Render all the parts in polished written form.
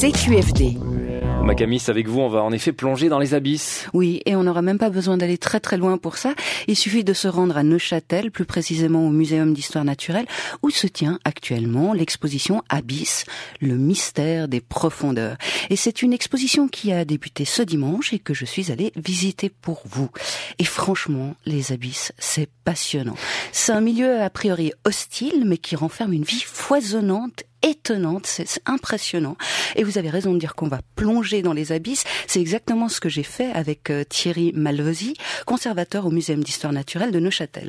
CQFD. Macamis, avec vous, on va en effet plonger dans les abysses. Oui, et on n'aura même pas besoin d'aller très très loin pour ça. Il suffit de se rendre à Neuchâtel, plus précisément au Muséum d'Histoire Naturelle, où se tient actuellement l'exposition Abyss, le mystère des profondeurs. Et c'est une exposition qui a débuté ce dimanche et que je suis allée visiter pour vous. Et franchement, les abysses, c'est passionnant. C'est un milieu a priori hostile, mais qui renferme une vie foisonnante, étonnante, c'est impressionnant. Et vous avez raison de dire qu'on va plonger dans les abysses. C'est exactement ce que j'ai fait avec Thierry Malvesi, conservateur au Muséum d'Histoire Naturelle de Neuchâtel.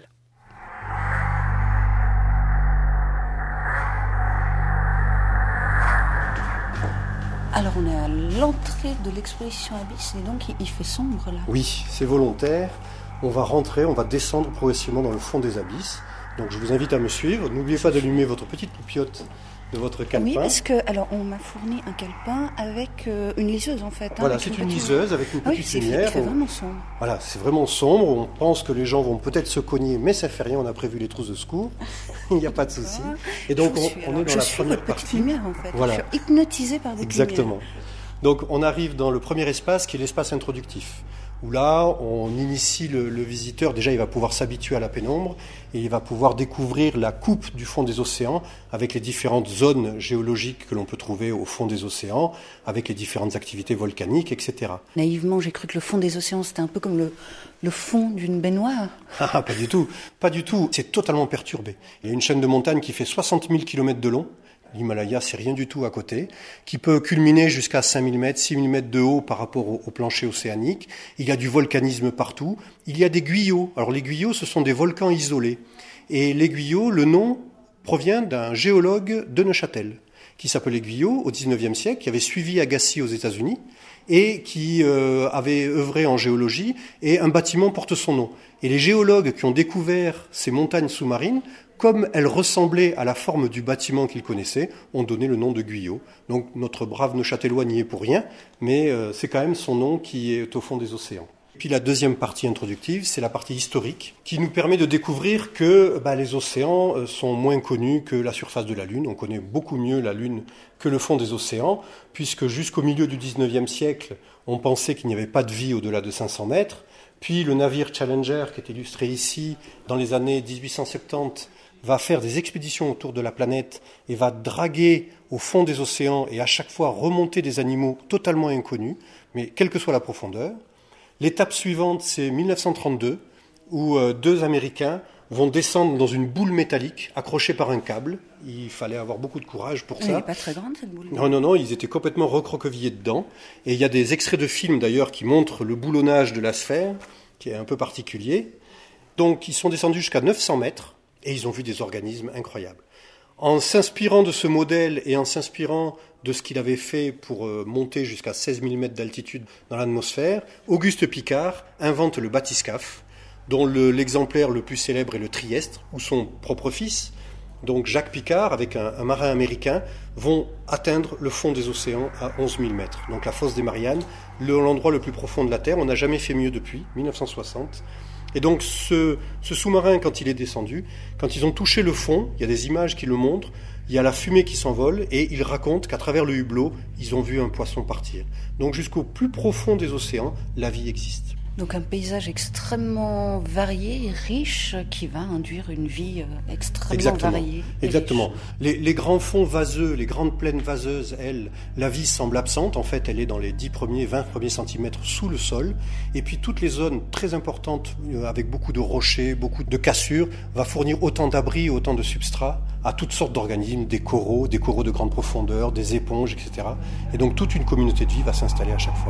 Alors on est à l'entrée de l'exposition Abyss et donc il fait sombre là. Oui, c'est volontaire. On va rentrer, on va descendre progressivement dans le fond des abysses. Donc je vous invite à me suivre. N'oubliez pas d'allumer votre petite loupiote de votre calepin. Oui, parce que alors on m'a fourni un calepin avec une liseuse en fait. Voilà, c'est une liseuse avec une petite lumière. Il fait vraiment sombre. Voilà, c'est vraiment sombre. On pense que les gens vont peut-être se cogner, mais ça fait rien. On a prévu les trousses de secours. Il n'y a pas de souci. Et donc on est dans la première partie. Petite lumière en fait. Voilà. Je suis hypnotisée par votre Exactement. lumière. Donc on arrive dans le premier espace qui est l'espace introductif, où là on initie le visiteur. Déjà il va pouvoir s'habituer à la pénombre et il va pouvoir découvrir la coupe du fond des océans avec les différentes zones géologiques que l'on peut trouver au fond des océans, avec les différentes activités volcaniques, etc. Naïvement, j'ai cru que le fond des océans c'était un peu comme le fond d'une baignoire. Ah, pas du tout, pas du tout. C'est totalement perturbé. Il y a une chaîne de montagnes qui fait 60 000 km de long. L'Himalaya, c'est rien du tout à côté, qui peut culminer jusqu'à 5 000 mètres, 6 000 mètres de haut par rapport au plancher océanique. Il y a du volcanisme partout. Il y a des guyot. Alors les guyots, ce sont des volcans isolés. Et les guyots, le nom provient d'un géologue de Neuchâtel, qui s'appelait Guyot au XIXe siècle, qui avait suivi Agassiz aux États-Unis et qui avait œuvré en géologie, et un bâtiment porte son nom. Et les géologues qui ont découvert ces montagnes sous-marines, comme elles ressemblaient à la forme du bâtiment qu'ils connaissaient, ont donné le nom de Guyot. Donc notre brave Neuchâtelois n'y est pour rien, mais c'est quand même son nom qui est au fond des océans. Puis la deuxième partie introductive, c'est la partie historique, qui nous permet de découvrir que les océans sont moins connus que la surface de la Lune. On connaît beaucoup mieux la Lune que le fond des océans, puisque jusqu'au milieu du XIXe siècle, on pensait qu'il n'y avait pas de vie au-delà de 500 mètres. Puis le navire Challenger, qui est illustré ici, dans les années 1870, va faire des expéditions autour de la planète et va draguer au fond des océans et à chaque fois remonter des animaux totalement inconnus, mais quelle que soit la profondeur. L'étape suivante, c'est 1932, où deux Américains vont descendre dans une boule métallique accrochée par un câble. Il fallait avoir beaucoup de courage pour ça. Elle n'est pas très grande cette boule. Non, ils étaient complètement recroquevillés dedans. Et il y a des extraits de films d'ailleurs qui montrent le boulonnage de la sphère, qui est un peu particulier. Donc ils sont descendus jusqu'à 900 mètres. Et ils ont vu des organismes incroyables. En s'inspirant de ce modèle et en s'inspirant de ce qu'il avait fait pour monter jusqu'à 16 000 mètres d'altitude dans l'atmosphère, Auguste Piccard invente le bathyscaphe, dont l'exemplaire le plus célèbre est le Trieste, où son propre fils, donc Jacques Piccard, avec un marin américain, vont atteindre le fond des océans à 11 000 mètres. Donc la fosse des Mariannes, l'endroit le plus profond de la Terre. On n'a jamais fait mieux depuis, 1960. Et donc ce sous-marin, quand il est descendu, quand ils ont touché le fond, il y a des images qui le montrent, il y a la fumée qui s'envole, et ils racontent qu'à travers le hublot, ils ont vu un poisson partir. Donc jusqu'au plus profond des océans, la vie existe. Donc un paysage extrêmement varié et riche qui va induire une vie extrêmement variée. Exactement. Les grands fonds vaseux, les grandes plaines vaseuses, elles, la vie semble absente. En fait, elle est dans les 20 premiers centimètres sous le sol. Et puis toutes les zones très importantes, avec beaucoup de rochers, beaucoup de cassures, va fournir autant d'abris, autant de substrats à toutes sortes d'organismes, des coraux de grande profondeur, des éponges, etc. Et donc toute une communauté de vie va s'installer à chaque fois.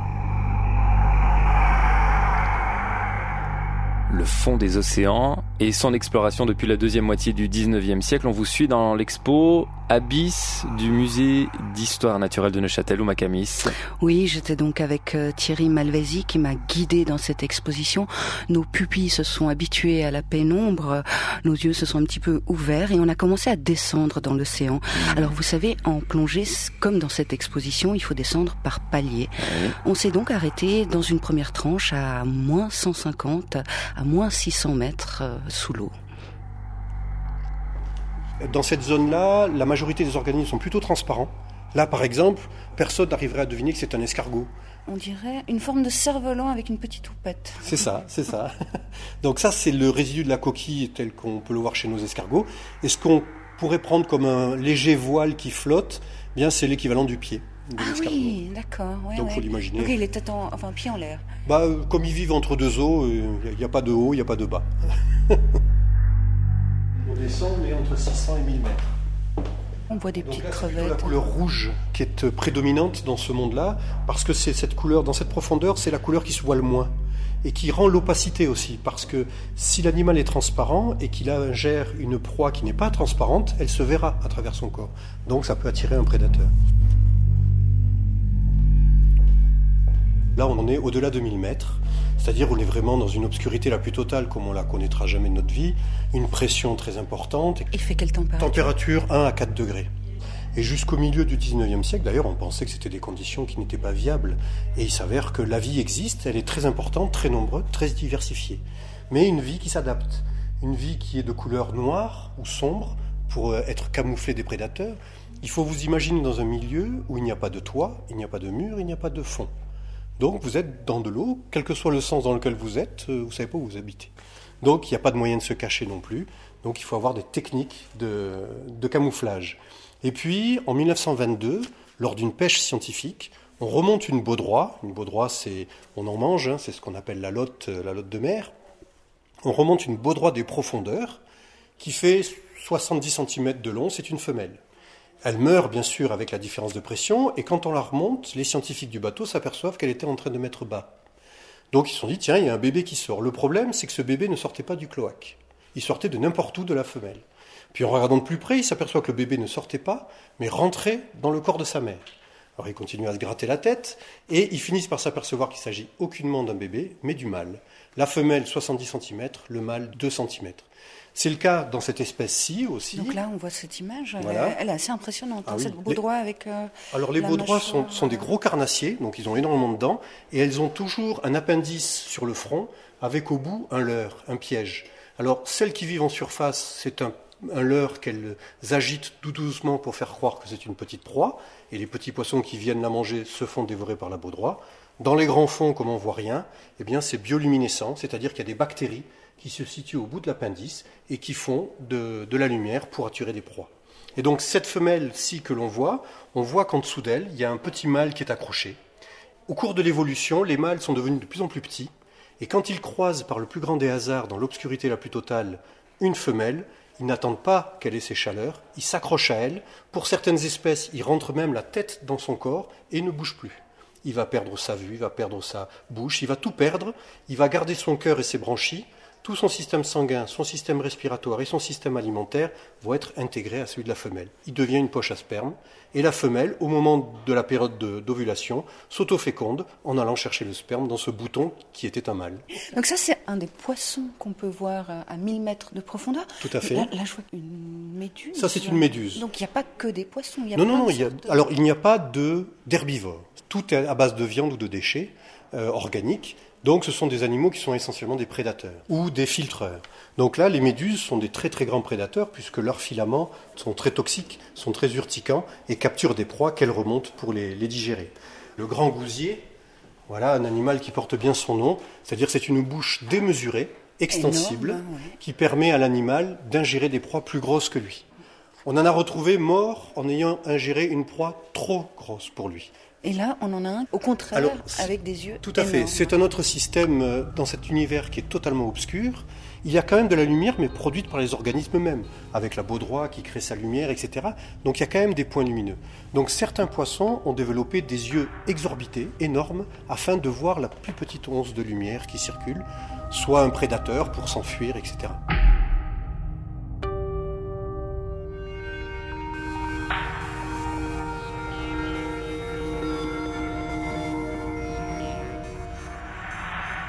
Le fond des océans et son exploration depuis la deuxième moitié du 19e siècle. On vous suit dans l'expo Abyss du musée d'histoire naturelle de Neuchâtel ou Macamis. Oui, j'étais donc avec Thierry Malvesi qui m'a guidée dans cette exposition. Nos pupilles se sont habituées à la pénombre, nos yeux se sont un petit peu ouverts et on a commencé à descendre dans l'océan. Alors vous savez, en plongée, comme dans cette exposition, il faut descendre par paliers. Oui. On s'est donc arrêté dans une première tranche à moins 150, à moins 600 mètres sous l'eau. Dans cette zone-là, la majorité des organismes sont plutôt transparents. Là, par exemple, personne n'arriverait à deviner que c'est un escargot. On dirait une forme de cerf-volant avec une petite houppette. C'est ça. Donc ça, c'est le résidu de la coquille tel qu'on peut le voir chez nos escargots. Et ce qu'on pourrait prendre comme un léger voile qui flotte, eh bien c'est l'équivalent du pied de l'escargot. Oui, d'accord. Ouais, donc il faut l'imaginer. Donc il est pied en l'air. Comme ils vivent entre deux eaux, il n'y a pas de haut, il n'y a pas de bas. On descend, mais entre 600 et 1000 mètres. On voit des petites crevettes. C'est la couleur rouge qui est prédominante dans ce monde-là, parce que c'est cette couleur, dans cette profondeur, c'est la couleur qui se voit le moins et qui rend l'opacité aussi, parce que si l'animal est transparent et qu'il ingère une proie qui n'est pas transparente, elle se verra à travers son corps. Donc ça peut attirer un prédateur. Là, on en est au-delà de 1000 mètres, c'est-à-dire on est vraiment dans une obscurité la plus totale, comme on la connaîtra jamais de notre vie, une pression très importante. Il fait quelle température ? Température 1 à 4 degrés. Et jusqu'au milieu du 19e siècle, d'ailleurs, on pensait que c'était des conditions qui n'étaient pas viables. Et il s'avère que la vie existe, elle est très importante, très nombreuse, très diversifiée. Mais une vie qui s'adapte. Une vie qui est de couleur noire ou sombre, pour être camouflée des prédateurs. Il faut vous imaginer dans un milieu où il n'y a pas de toit, il n'y a pas de mur, il n'y a pas de fond. Donc vous êtes dans de l'eau, quel que soit le sens dans lequel vous êtes, vous ne savez pas où vous habitez. Donc il n'y a pas de moyen de se cacher non plus. Donc il faut avoir des techniques de camouflage. Et puis, en 1922, lors d'une pêche scientifique, on remonte une baudroie. Une baudroie, on en mange, c'est ce qu'on appelle la lotte de mer. On remonte une baudroie des profondeurs qui fait 70 cm de long, c'est une femelle. Elle meurt bien sûr avec la différence de pression, et quand on la remonte, les scientifiques du bateau s'aperçoivent qu'elle était en train de mettre bas. Donc ils se sont dit, tiens, il y a un bébé qui sort. Le problème, c'est que ce bébé ne sortait pas du cloaque. Il sortait de n'importe où de la femelle. Puis en regardant de plus près, il s'aperçoit que le bébé ne sortait pas, mais rentrait dans le corps de sa mère. Alors ils continuent à se gratter la tête, et ils finissent par s'apercevoir qu'il s'agit aucunement d'un bébé, mais du mâle. La femelle 70 cm, le mâle 2 cm. C'est le cas dans cette espèce-ci aussi. Donc là, on voit cette image, voilà. Elle est assez impressionnante, oui. cette baudroie avec Alors les baudroies sont des gros carnassiers, donc ils ont énormément de dents, et elles ont toujours un appendice sur le front, avec au bout un leurre, un piège. Alors celles qui vivent en surface, c'est un leurre qu'elles agitent tout doucement pour faire croire que c'est une petite proie, et les petits poissons qui viennent la manger se font dévorer par la baudroie. Dans les grands fonds, comme on ne voit rien, eh bien c'est bioluminescent, c'est-à-dire qu'il y a des bactéries qui se situent au bout de l'appendice et qui font de la lumière pour attirer des proies. Et donc cette femelle-ci que l'on voit, on voit qu'en dessous d'elle, il y a un petit mâle qui est accroché. Au cours de l'évolution, les mâles sont devenus de plus en plus petits, et quand ils croisent par le plus grand des hasards, dans l'obscurité la plus totale, une femelle, ils n'attendent pas qu'elle ait ses chaleurs, ils s'accrochent à elle. Pour certaines espèces, ils rentrent même la tête dans son corps et ne bougent plus. Il va perdre sa vue, il va perdre sa bouche, il va tout perdre, il va garder son cœur et ses branchies. Tout son système sanguin, son système respiratoire et son système alimentaire vont être intégrés à celui de la femelle. Il devient une poche à sperme, et la femelle, au moment de la période d'ovulation, s'autoféconde en allant chercher le sperme dans ce bouton qui était un mâle. Donc ça, c'est un des poissons qu'on peut voir à 1000 mètres de profondeur. Tout à fait. Là, je vois une méduse. Ça, c'est une méduse. Donc il n'y a pas que des poissons. Non. Alors, il n'y a pas d'herbivores. Tout est à base de viande ou de déchets organiques. Donc ce sont des animaux qui sont essentiellement des prédateurs ou des filtreurs. Donc là, les méduses sont des très très grands prédateurs puisque leurs filaments sont très toxiques, sont très urticants et capturent des proies qu'elles remontent pour les digérer. Le grand gousier, voilà un animal qui porte bien son nom, c'est-à-dire c'est une bouche démesurée, extensible, énorme, qui permet à l'animal d'ingérer des proies plus grosses que lui. On en a retrouvé mort en ayant ingéré une proie trop grosse pour lui. Et là, on en a un, au contraire, alors, avec des yeux tout à fait. C'est un autre système dans cet univers qui est totalement obscur. Il y a quand même de la lumière, mais produite par les organismes eux-mêmes, avec la baudroie qui crée sa lumière, etc. Donc il y a quand même des points lumineux. Donc certains poissons ont développé des yeux exorbités, énormes, afin de voir la plus petite once de lumière qui circule, soit un prédateur pour s'enfuir, etc.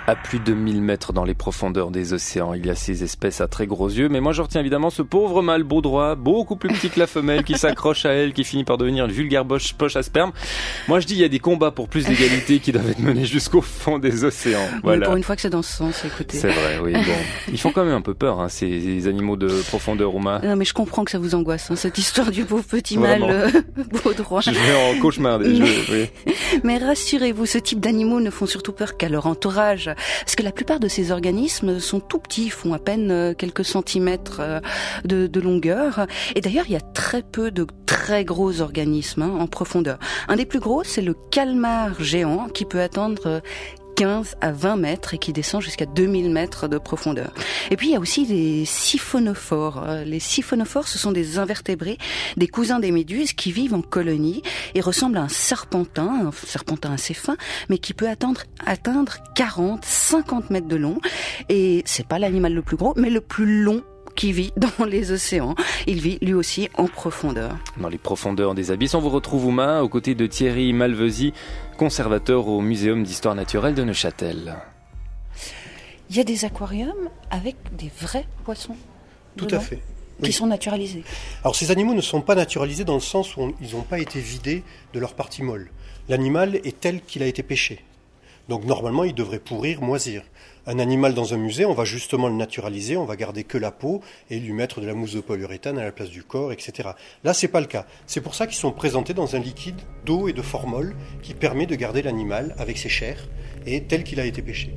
À plus de 1000 mètres dans les profondeurs des océans, il y a ces espèces à très gros yeux. Mais moi, je retiens évidemment ce pauvre mâle baudroie, beaucoup plus petit que la femelle, qui s'accroche à elle, qui finit par devenir une vulgaire poche à sperme. Moi, je dis, il y a des combats pour plus d'égalité qui doivent être menés jusqu'au fond des océans. Voilà. Oui, pour une fois que c'est dans ce sens, écoutez. C'est vrai, oui. Bon. Ils font quand même un peu peur, hein, ces animaux de profondeur, Ouma. Non, mais je comprends que ça vous angoisse, hein, cette histoire du pauvre petit mâle baudroie. Je vais en cauchemar des jeux, oui. Mais rassurez-vous, ce type d'animaux ne font surtout peur qu'à leur entourage. Parce que la plupart de ces organismes sont tout petits, font à peine quelques centimètres de longueur. Et d'ailleurs, il y a très peu de très gros organismes en profondeur. Un des plus gros, c'est le calmar géant qui peut atteindre 15 à 20 mètres et qui descend jusqu'à 2000 mètres de profondeur. Et puis il y a aussi les siphonophores. Les siphonophores, ce sont des invertébrés, des cousins des méduses qui vivent en colonie et ressemblent à un serpentin assez fin, mais qui peut atteindre 40, 50 mètres de long. Et c'est pas l'animal le plus gros, mais le plus long qui vit dans les océans. Il vit lui aussi en profondeur. Dans les profondeurs des abysses, on vous retrouve, Ouma, aux côtés de Thierry Malvesi, conservateur au Muséum d'Histoire Naturelle de Neuchâtel. Il y a des aquariums avec des vrais poissons. Tout à fait. Qui sont naturalisés. Alors ces animaux ne sont pas naturalisés dans le sens où ils n'ont pas été vidés de leur partie molle. L'animal est tel qu'il a été pêché. Donc normalement, il devrait pourrir, moisir. Un animal dans un musée, on va justement le naturaliser, on va garder que la peau et lui mettre de la mousse de polyuréthane à la place du corps, etc. Là, c'est pas le cas. C'est pour ça qu'ils sont présentés dans un liquide d'eau et de formol qui permet de garder l'animal avec ses chairs et tel qu'il a été pêché.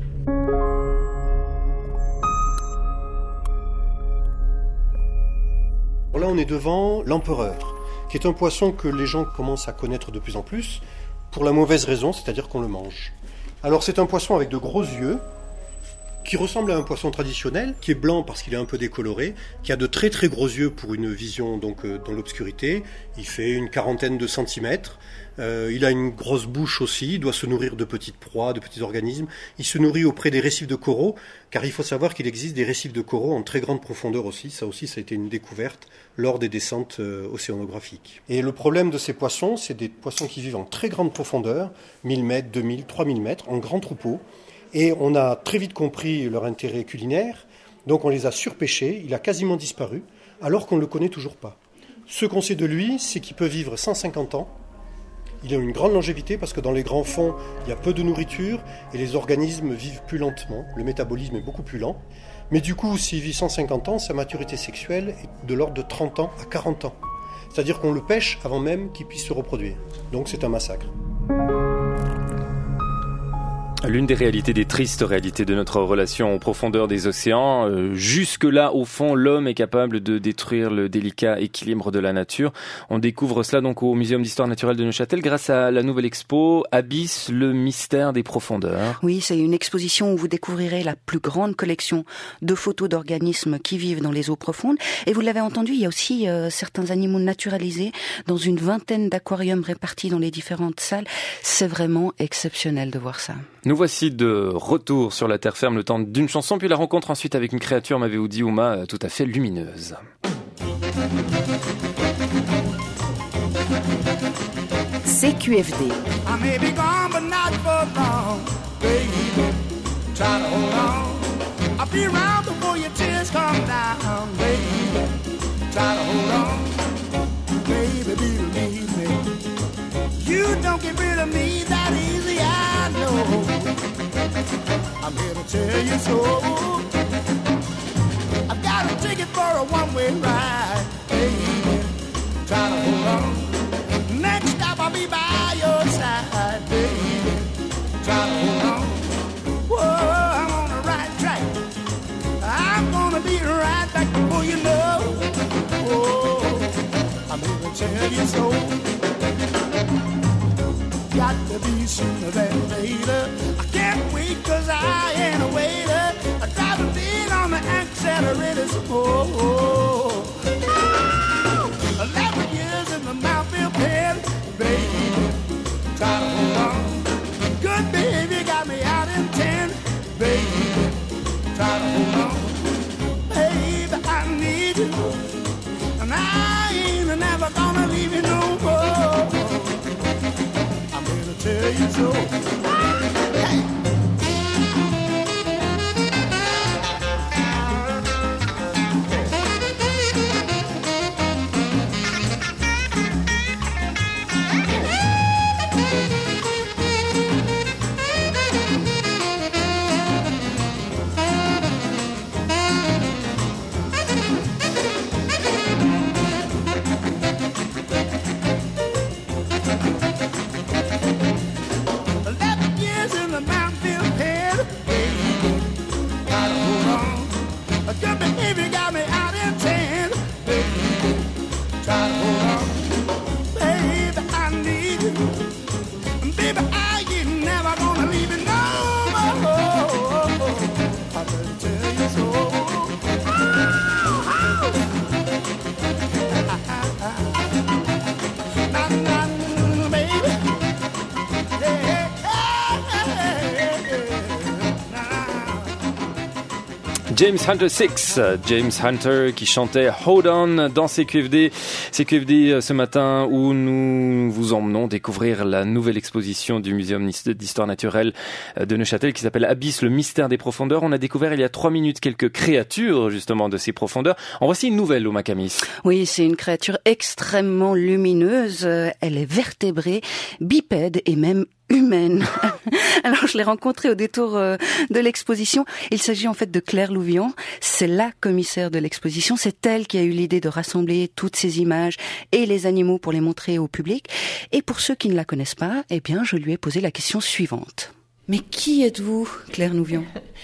Là, on est devant l'empereur, qui est un poisson que les gens commencent à connaître de plus en plus, pour la mauvaise raison, c'est-à-dire qu'on le mange. Alors c'est un poisson avec de gros yeux, qui ressemble à un poisson traditionnel, qui est blanc parce qu'il est un peu décoloré, qui a de très très gros yeux pour une vision donc dans l'obscurité. Il fait une quarantaine de centimètres. Il a une grosse bouche aussi, il doit se nourrir de petites proies, de petits organismes. Il se nourrit auprès des récifs de coraux, car il faut savoir qu'il existe des récifs de coraux en très grande profondeur aussi. Ça a été une découverte lors des descentes océanographiques. Et le problème de ces poissons, c'est des poissons qui vivent en très grande profondeur, 1000 mètres, 2000, 3000 mètres, en grands troupeaux. Et on a très vite compris leur intérêt culinaire, donc on les a surpêchés, il a quasiment disparu, alors qu'on ne le connaît toujours pas. Ce qu'on sait de lui, c'est qu'il peut vivre 150 ans. Il a une grande longévité parce que dans les grands fonds, il y a peu de nourriture et les organismes vivent plus lentement. Le métabolisme est beaucoup plus lent. Mais du coup, s'il vit 150 ans, sa maturité sexuelle est de l'ordre de 30 ans à 40 ans. C'est-à-dire qu'on le pêche avant même qu'il puisse se reproduire. Donc c'est un massacre. L'une des réalités, des tristes réalités de notre relation aux profondeurs des océans, jusque-là, au fond, l'homme est capable de détruire le délicat équilibre de la nature. On découvre cela donc au Muséum d'Histoire Naturelle de Neuchâtel grâce à la nouvelle expo Abyss, le mystère des profondeurs. Oui, c'est une exposition où vous découvrirez la plus grande collection de photos d'organismes qui vivent dans les eaux profondes. Et vous l'avez entendu, il y a aussi certains animaux naturalisés dans une vingtaine d'aquariums répartis dans les différentes salles. C'est vraiment exceptionnel de voir ça. Nous voici de retour sur la terre ferme, le temps d'une chanson, puis la rencontre ensuite avec une créature, m'avez-vous dit, Ouma, tout à fait lumineuse. CQFD. I may be gone, but not for long, baby. Try to hold on. I'll be around before your tears come down, baby. Try to hold on, baby, believe me. You don't get rid of me that easy, I know. I'm here to tell you so. I've got a ticket for a one-way ride, baby. Try to hold on. Next stop I'll be by your side, baby. Try to hold on. Whoa, I'm on the right track. I'm gonna be right back before you know. Whoa, I'm here to tell you so. Got to be sooner than later. I can't wait 'cause I ain't a waiter. I drive a beat on the accelerator some more. 11 years in the Mountfield pen, baby. Try to hold on. Good baby got me out in 10, baby. Try to hold on. Baby, I need you. And I ain't never gonna leave you no more. I'm here to tell you so. Hey. baby. Baby, I ain't never gonna leave you no more. I better tell you so. James Hunter 6, James Hunter qui chantait Hold On dans CQFD. CQFD ce matin où nous vous emmenons découvrir la nouvelle exposition du Muséum d'Histoire Naturelle de Neuchâtel qui s'appelle Abyss, le mystère des profondeurs. On a découvert il y a 3 minutes quelques créatures justement de ces profondeurs. En voici une nouvelle, Ouma Kamis. Oui, c'est une créature extrêmement lumineuse. Elle est vertébrée, bipède et même humaine. Alors, je l'ai rencontrée au détour de l'exposition. Il s'agit en fait de Claire Louvion. C'est la commissaire de l'exposition. C'est elle qui a eu l'idée de rassembler toutes ces images et les animaux pour les montrer au public. Et pour ceux qui ne la connaissent pas, eh bien, je lui ai posé la question suivante. Mais qui êtes-vous, Claire Louvion ?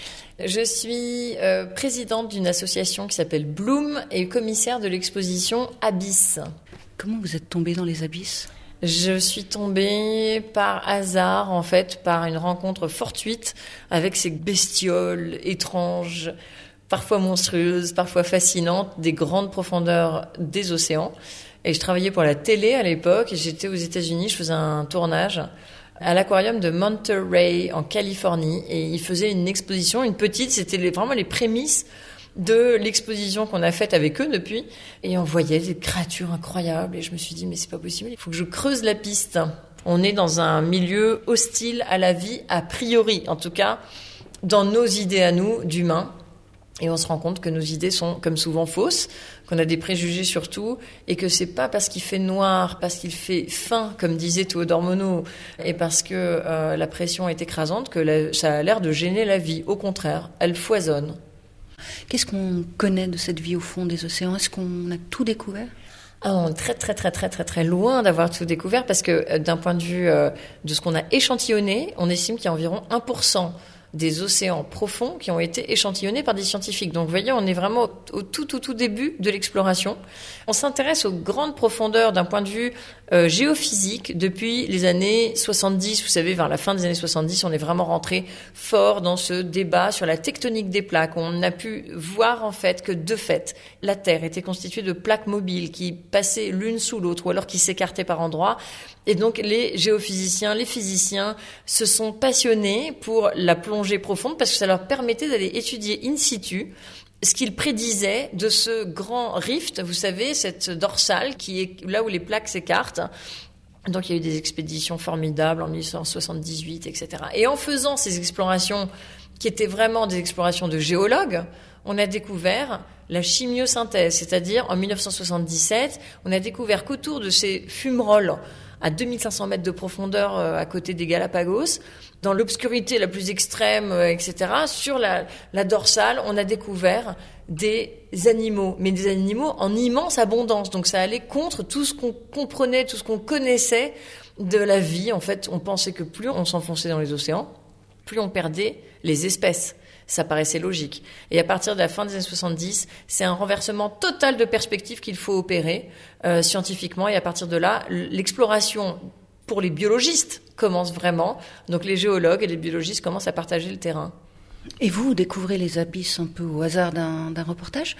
Je suis présidente d'une association qui s'appelle Bloom et commissaire de l'exposition Abyss. Comment vous êtes tombée dans les abysses ? Je suis tombée par hasard, en fait, par une rencontre fortuite avec ces bestioles étranges, parfois monstrueuses, parfois fascinantes, des grandes profondeurs des océans. Et je travaillais pour la télé à l'époque, et j'étais aux États-Unis, je faisais un tournage à l'aquarium de Monterey en Californie, et ils faisaient une exposition, une petite, c'était vraiment les prémices de l'exposition qu'on a faite avec eux depuis, et on voyait des créatures incroyables, et je me suis dit mais c'est pas possible, il faut que je creuse la piste. On est dans un milieu hostile à la vie a priori, en tout cas dans nos idées à nous d'humains, et on se rend compte que nos idées sont comme souvent fausses, qu'on a des préjugés sur tout, et que c'est pas parce qu'il fait noir, parce qu'il fait fin, comme disait Théodore Monod, et parce que la pression est écrasante, que ça a l'air de gêner la vie. Au contraire, elle foisonne. Qu'est-ce qu'on connaît de cette vie au fond des océans ? Est-ce qu'on a tout découvert ? On est très loin d'avoir tout découvert parce que d'un point de vue de ce qu'on a échantillonné, on estime qu'il y a environ 1% des océans profonds qui ont été échantillonnés par des scientifiques. Donc vous voyez, on est vraiment au tout début de l'exploration. On s'intéresse aux grandes profondeurs d'un point de vue géophysique depuis les années 70. Vous savez, vers la fin des années 70, on est vraiment rentré fort dans ce débat sur la tectonique des plaques. On a pu voir en fait que de fait, la Terre était constituée de plaques mobiles qui passaient l'une sous l'autre ou alors qui s'écartaient par endroits. Et donc les géophysiciens, les physiciens se sont passionnés pour la plongée profonde parce que ça leur permettait d'aller étudier in situ ce qu'ils prédisaient de ce grand rift, vous savez, cette dorsale qui est là où les plaques s'écartent. Donc il y a eu des expéditions formidables en 1878, etc. Et en faisant ces explorations qui étaient vraiment des explorations de géologues, on a découvert la chimiosynthèse, c'est-à-dire en 1977, on a découvert qu'autour de ces fumerolles à 2500 mètres de profondeur à côté des Galapagos, dans l'obscurité la plus extrême, etc., sur la dorsale, on a découvert des animaux, mais des animaux en immense abondance. Donc ça allait contre tout ce qu'on comprenait, tout ce qu'on connaissait de la vie. En fait, on pensait que plus on s'enfonçait dans les océans, plus on perdait les espèces. Ça paraissait logique. Et à partir de la fin des années 70, c'est un renversement total de perspective qu'il faut opérer scientifiquement. Et à partir de là, l'exploration pour les biologistes commence vraiment. Donc les géologues et les biologistes commencent à partager le terrain. Et vous découvrez les abysses un peu au hasard d'un reportage.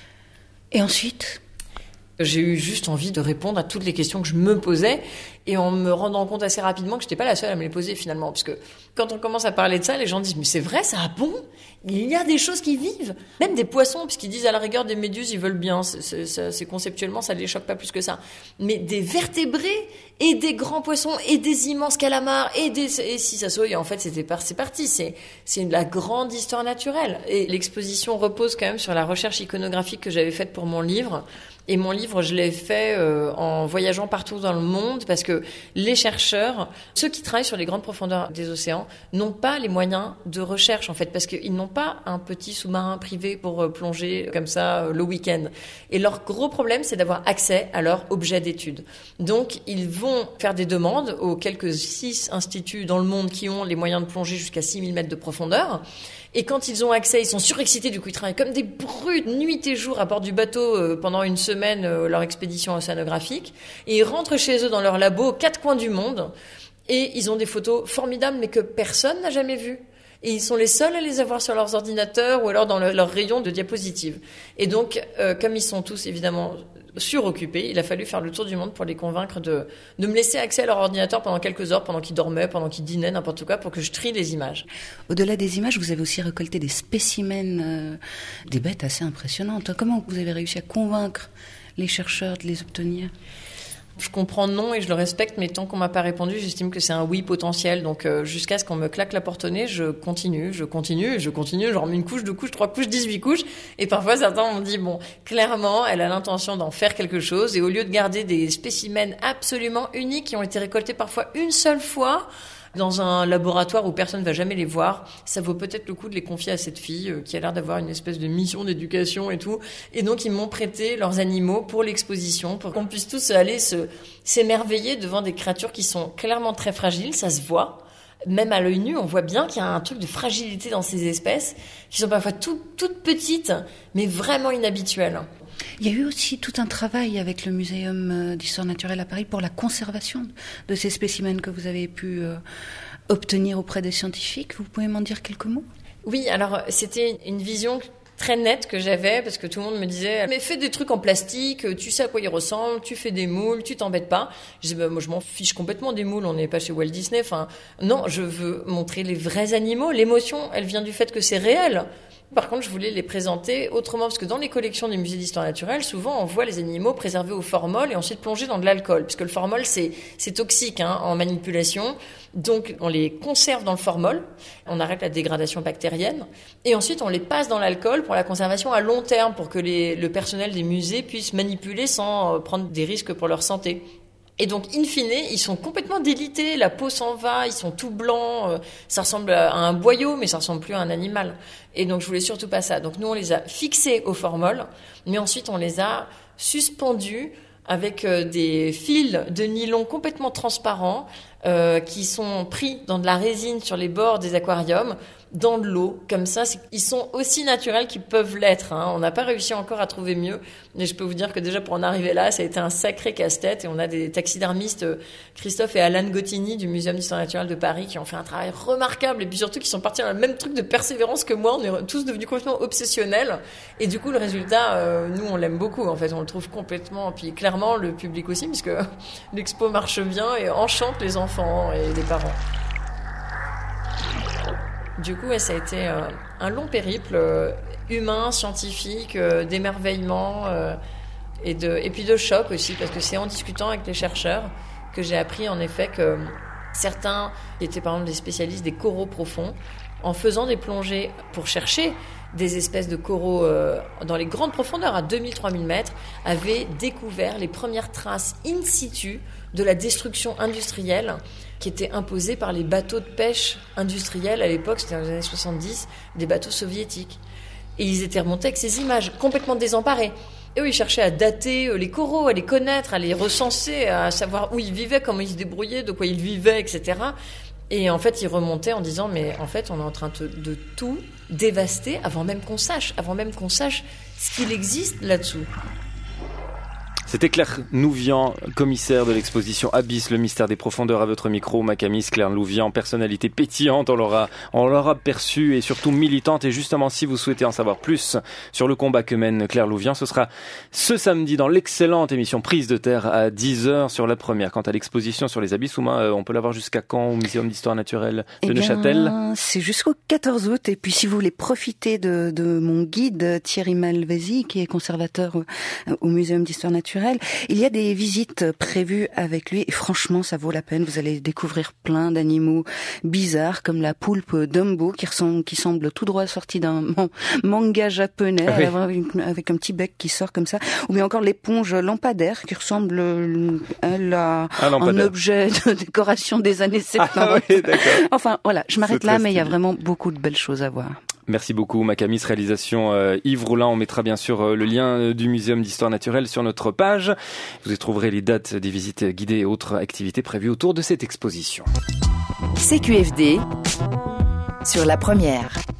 Et ensuite ? J'ai eu juste envie de répondre à toutes les questions que je me posais et en me rendant compte assez rapidement que je n'étais pas la seule à me les poser finalement. Parce que quand on commence à parler de ça, les gens disent « Mais c'est vrai, ça a bon ? Il y a des choses qui vivent. » Même des poissons, puisqu'ils disent à la rigueur des méduses, ils veulent bien. C'est conceptuellement, ça ne les choque pas plus que ça. Mais des vertébrés et des grands poissons et des immenses calamars et si ça se voit, en fait, c'est parti. C'est la grande histoire naturelle. Et l'exposition repose quand même sur la recherche iconographique que j'avais faite pour mon livre. Et mon livre, je l'ai fait en voyageant partout dans le monde parce que les chercheurs, ceux qui travaillent sur les grandes profondeurs des océans, n'ont pas les moyens de recherche en fait parce qu'ils n'ont pas un petit sous-marin privé pour plonger comme ça le week-end. Et leur gros problème, c'est d'avoir accès à leur objet d'étude. Donc, ils vont faire des demandes aux quelques 6 instituts dans le monde qui ont les moyens de plonger jusqu'à 6000 mètres de profondeur. Et quand ils ont accès, ils sont surexcités, du coup ils travaillent comme des brutes, nuit et jour à bord du bateau pendant une semaine, leur expédition océanographique. Et ils rentrent chez eux dans leur labo aux 4 coins du monde. Et ils ont des photos formidables, mais que personne n'a jamais vues. Et ils sont les seuls à les avoir sur leurs ordinateurs ou alors dans leur rayon de diapositives. Et donc, comme ils sont tous évidemment suroccupés, il a fallu faire le tour du monde pour les convaincre de me laisser accès à leur ordinateur pendant quelques heures, pendant qu'ils dormaient, pendant qu'ils dînaient, n'importe quoi, pour que je trie les images. Au-delà des images, vous avez aussi récolté des spécimens, des bêtes assez impressionnantes. Comment vous avez réussi à convaincre les chercheurs de les obtenir ? Je comprends non et je le respecte, mais tant qu'on m'a pas répondu, j'estime que c'est un oui potentiel. Donc jusqu'à ce qu'on me claque la porte au nez, je continue, je remets une couche, 2 couches, 3 couches, 18 couches. Et parfois certains m'ont dit bon, clairement, elle a l'intention d'en faire quelque chose. Et au lieu de garder des spécimens absolument uniques qui ont été récoltés parfois une seule fois dans un laboratoire où personne ne va jamais les voir, ça vaut peut-être le coup de les confier à cette fille qui a l'air d'avoir une espèce de mission d'éducation et tout. Et donc ils m'ont prêté leurs animaux pour l'exposition, pour qu'on puisse tous aller s'émerveiller devant des créatures qui sont clairement très fragiles, ça se voit. Même à l'œil nu, on voit bien qu'il y a un truc de fragilité dans ces espèces, qui sont parfois toutes petites, mais vraiment inhabituelles. Il y a eu aussi tout un travail avec le Muséum d'histoire naturelle à Paris pour la conservation de ces spécimens que vous avez pu obtenir auprès des scientifiques. Vous pouvez m'en dire quelques mots ? Oui, alors c'était une vision très nette que j'avais, parce que tout le monde me disait mais fais des trucs en plastique, tu sais à quoi ils ressemblent, tu fais des moules, tu t'embêtes pas. Je disais moi je m'en fiche complètement des moules, on n'est pas chez Walt Disney. Enfin non, je veux montrer les vrais animaux. L'émotion, elle vient du fait que c'est réel. Par contre, je voulais les présenter autrement, parce que dans les collections des musées d'histoire naturelle, souvent on voit les animaux préservés au formol et ensuite plongés dans de l'alcool, puisque le formol c'est toxique en manipulation. Donc on les conserve dans le formol, on arrête la dégradation bactérienne, et ensuite on les passe dans l'alcool pour la conservation à long terme, pour que le personnel des musées puisse manipuler sans prendre des risques pour leur santé. Et donc, in fine, ils sont complètement délités, la peau s'en va, ils sont tout blancs, ça ressemble à un boyau, mais ça ressemble plus à un animal. Et donc, je voulais surtout pas ça. Donc, nous, on les a fixés au formol, mais ensuite, on les a suspendus avec des fils de nylon complètement transparents, qui sont pris dans de la résine sur les bords des aquariums, dans de l'eau, comme ça. Ils sont aussi naturels qu'ils peuvent l'être. On n'a pas réussi encore à trouver mieux, mais je peux vous dire que déjà pour en arriver là, ça a été un sacré casse-tête. Et on a des taxidermistes, Christophe et Alan Gottini du Muséum d'histoire naturelle de Paris, qui ont fait un travail remarquable, et puis surtout qui sont partis dans le même truc de persévérance que moi. On est tous devenus complètement obsessionnels, et du coup le résultat, nous on l'aime beaucoup. En fait, on le trouve complètement, puis clairement le public aussi, puisque l'expo marche bien et enchante les enfants et les parents. Du coup, ça a été un long périple humain, scientifique, d'émerveillement et puis de choc aussi, parce que c'est en discutant avec les chercheurs que j'ai appris en effet que certains qui étaient par exemple des spécialistes des coraux profonds, en faisant des plongées pour chercher des espèces de coraux dans les grandes profondeurs, à 2000-3000 mètres, avaient découvert les premières traces in situ de la destruction industrielle qui était imposée par les bateaux de pêche industriels à l'époque, c'était dans les années 70, des bateaux soviétiques. Et ils étaient remontés avec ces images, complètement désemparés. Et eux, ils cherchaient à dater les coraux, à les connaître, à les recenser, à savoir où ils vivaient, comment ils se débrouillaient, de quoi ils vivaient, etc. Et en fait, ils remontaient en disant, mais en fait, on est en train de tout dévaster avant même qu'on sache ce qu'il existe là-dessous. C'était Claire Louvian, commissaire de l'exposition Abyss, le mystère des profondeurs, à votre micro. Macamis, Claire Louvian, personnalité pétillante, on l'aura perçue, et surtout militante. Et justement, si vous souhaitez en savoir plus sur le combat que mène Claire Louvian, ce sera ce samedi dans l'excellente émission Prise de Terre à 10h sur la première. Quant à l'exposition sur les abysses, on peut la voir jusqu'à quand au Muséum d'histoire naturelle de Neuchâtel? C'est jusqu'au 14 août. Et puis si vous voulez profiter de mon guide Thierry Malvesi, qui est conservateur au Muséum d'histoire naturelle, il y a des visites prévues avec lui, et franchement ça vaut la peine. Vous allez découvrir plein d'animaux bizarres, comme la poulpe Dumbo qui semble tout droit sorti d'un manga japonais, avec un petit bec qui sort comme ça, ou bien encore l'éponge lampadaire qui ressemble à un objet de décoration des années 70. Oui, d'accord. Enfin voilà, je m'arrête là, mais il y a vraiment beaucoup de belles choses à voir. Merci beaucoup Macamis, réalisation Yves Roulin. On mettra bien sûr le lien du Muséum d'histoire naturelle sur notre page. Vous y trouverez les dates des visites guidées et autres activités prévues autour de cette exposition. CQFD sur la première.